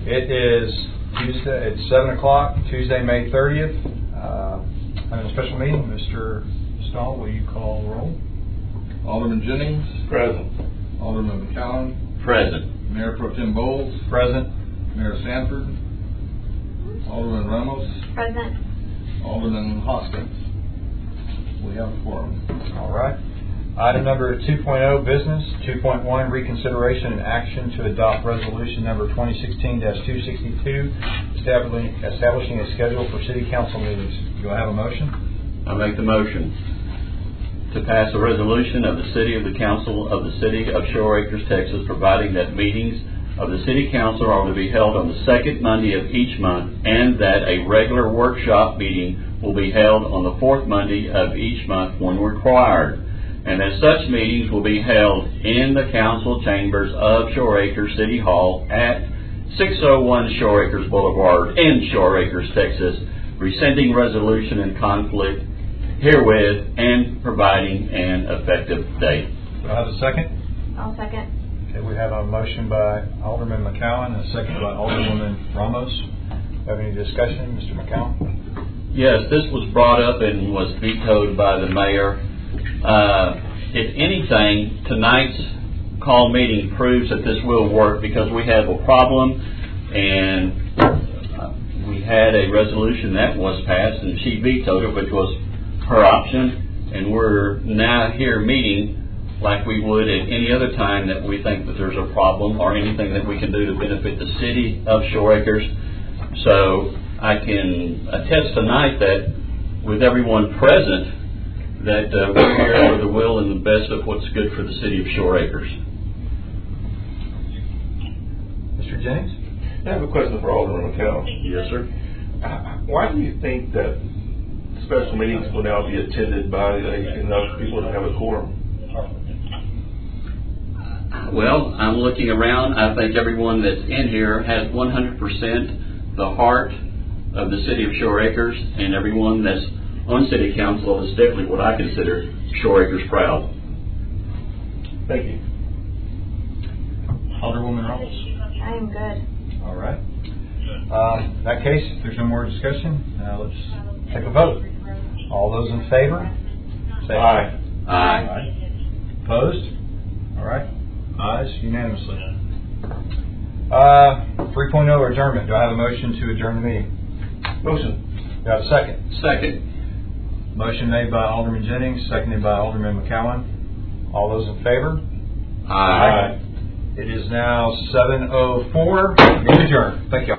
It is Tuesday. It's 7 o'clock, Tuesday, May 30th. Having a special meeting. Mr. Stahl, will you call roll? Alderman Jennings. Present. Alderman McCowan. Present. Mayor Pro Tem Bowles. Present. Mayor Sanford. Alderman Ramos. Present. Alderman Hoskins. We have a quorum. All right. Item number 2.0, business. 2.1, reconsideration and action to adopt resolution number 2016-262, establishing a schedule for city council meetings. Do I have a motion? I make the motion to pass a resolution of the City of the Council of the City of Shore Acres, Texas, providing that meetings of the City Council are to be held on the second Monday of each month, and that a regular workshop meeting will be held on the fourth Monday of each month when required. And as such meetings will be held in the council chambers of Shore Acres City Hall at 601 Shore Acres Boulevard in Shore Acres, Texas, rescinding resolution in conflict herewith and providing an effective date. Do I have a second? I'll second. Okay, we have a motion by Alderman McCowan and a second by Alderwoman Ramos. Have any discussion, Mr. McCowan? Yes, this was brought up and was vetoed by the mayor. If anything, tonight's call meeting proves that this will work, because we have a problem, and we had a resolution that was passed and she vetoed it, which was her option, and we're now here meeting like we would at any other time that we think that there's a problem or anything that we can do to benefit the city of Shore Acres. So I can attest tonight that with everyone present, that we're here with the will and the best of what's good for the city of Shore Acres. Mr. Jennings? I have a question for Alderman McCown. Yes, sir. Why do you think that special meetings will now be attended by enough people to have a quorum? Well, I'm looking around. I think everyone that's in here has 100% the heart of the city of Shore Acres, and everyone that's on city council is definitely what I consider Shore Acres proud. Thank you. Alderwoman Ramos? I am good. All right. In that case, if there's no more discussion, let's take a vote. All those in favor, say aye. Aye. Opposed? All right. Ayes unanimously. 3.0, adjournment. Do I have a motion to adjourn the meeting? Motion. Do I have a second? Second. Motion made by Alderman Jennings, seconded by Alderman McCowan. All those in favor? Aye. It is now 7:04. Meeting adjourned. Thank you.